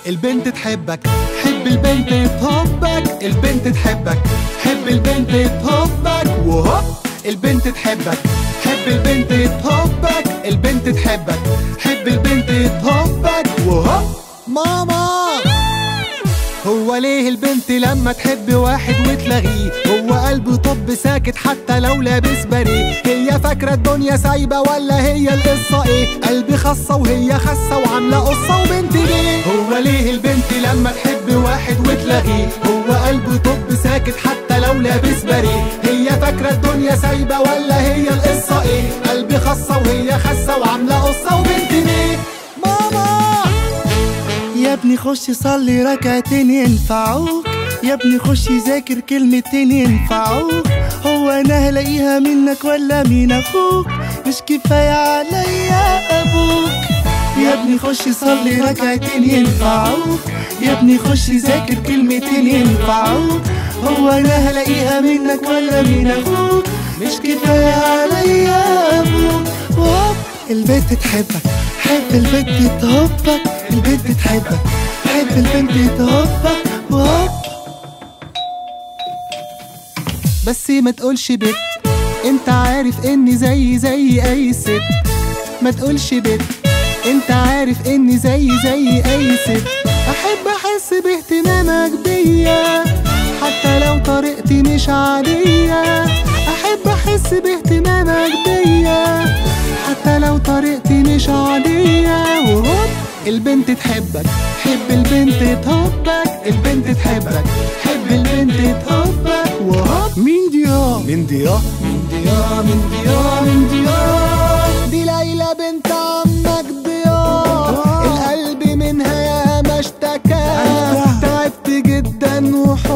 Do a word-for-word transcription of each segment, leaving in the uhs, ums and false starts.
البنت تحبك، حب البنت تحبك، البنت تحبك، حب البنت تحبك، وهوب البنت تحبك، حب البنت تحبك، البنت تحبك، حب البنت تحبك، وهوب. ماما، هو ليه البنت لما تحب واحد وتلاغيه هو قلبه طب ساكت حتى لو لابس بريه؟ هي فاكرة الدنيا سايبة ولا هي القصة ايه؟ قلبي خاصة وهي خاصة وعاملة قصة وبنت ليه؟ هو ليه البنت لما تحب واحد وتلاغيه هو قلبه طب ساكت حتى لو لابس بريه؟ هي فاكرة الدنيا سايبة ولا هي القصة ايه؟ قلبي خاصة وهي خاصة وعاملة قصة وبنت ليه؟ ماما، يا ابني خش صلي ركعتين ينفعوك، يا ابني خش ذاكر كلمتين ينفعوك، هو انا هلاقيها منك ولا مين اخوك؟ مش كفاية عليا ابوك. يا ابني خش صلي ركعتين ينفعوك، يا ابني خش ذاكر كلمتين ينفعوك، هو انا هلاقيها منك ولا مين اخوك؟ مش كفاية عليا ابوك. وهوب البنت تحبك، حب البنت تهبك، البنت تحبك، حب البنت تهبك، وهوب. بس ما تقولش بت، انت عارف اني زي زي اي ست. ما تقولش بت، انت عارف اني زي زي اي ست. احب احس باهتمامك بيا حتى لو طريقتي مش عادية. احب احس باهتمامك بيا حتى لو طريقتي مش عادية. وهوب البنت تحبك، حب البنت تحبك، البنت تحبك، حب البنت تحبك، وهوب. مين دي يا مين دي يا مين دي يا مين دي يا مين دي يا دي ليلى بنت عمك ضياء. القلب منها يا ما اشتكى، تعبت جدا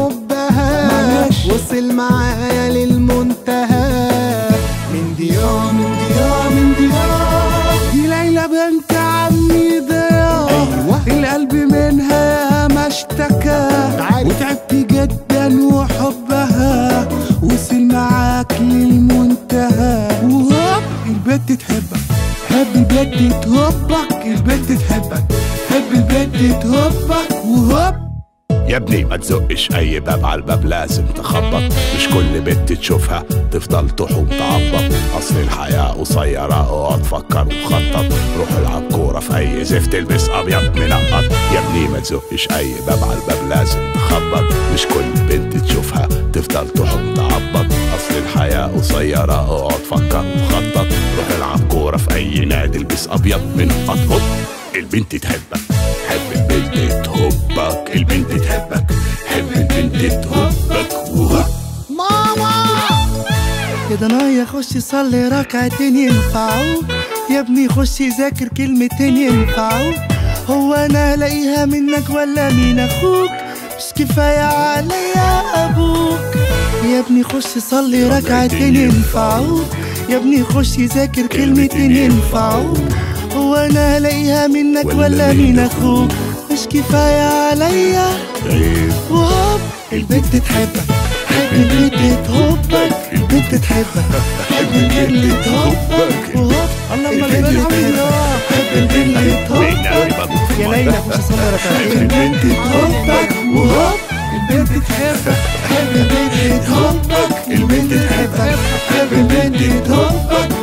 وحبها وصل معايا للمنتهى. مين دي يا مين دي يا مين دي يا دي ليلى بنت عمي ضياء. أيوة. القلب منها ما اشتكى، وتعبت جدا وحبها وصل معاك للمنتهى. وهوب البنت تحبك، حب البنت تهبك، البنت تحبك، حب البنت تهبك، وهوب. يا ابني ما تزقش اي باب، على الباب لازم تخبط، مش كل بنت تشوفها تفضل تحوم تعبط. اصل الحياة قصيرة، اقعد فكر وخطط، روح العب كورة في اي زفت، البس ابيض منقط. يا ابني ما تزقش اي باب، على الباب لازم تخبط، مش كل بنت تشوفها تفضل تحوم تعبط. اصل الحياة قصيرة، اقعد فكر وخطط، روح العب كورة في اي نادي، البس ابيض منقط. هوب البنت تحبك، حب البنت تهبك، البنت تحبك، حب البنت تهبك، وهوب. ماما، يا ضنايا خش صلي ركعتين ينفعوك، يا ابني خش ذاكر كلمتين ينفعوك، هو انا هلاقيها منك ولا مين اخوك؟ مش كفاية عليا ابوك. يا ابني خش صلي ركعتين ينفعوك، يا ابني خش ذاكر كلمتين ينفعوك، هو انا هلاقيها منك ولا مين اخوك؟ مش كفاية عليا. وهوب البنت تحبك، حب البنت تهبك، البنت تحبك، حب البنت تهبك، وهوب البنت تحبك، حب البنت تهبك. يا ليلى خش صلي ركعتين، البنت تهبك، وهوب البنت تحبك، حب البنت تهبك، البنت تحبك، حب البنت تهبك.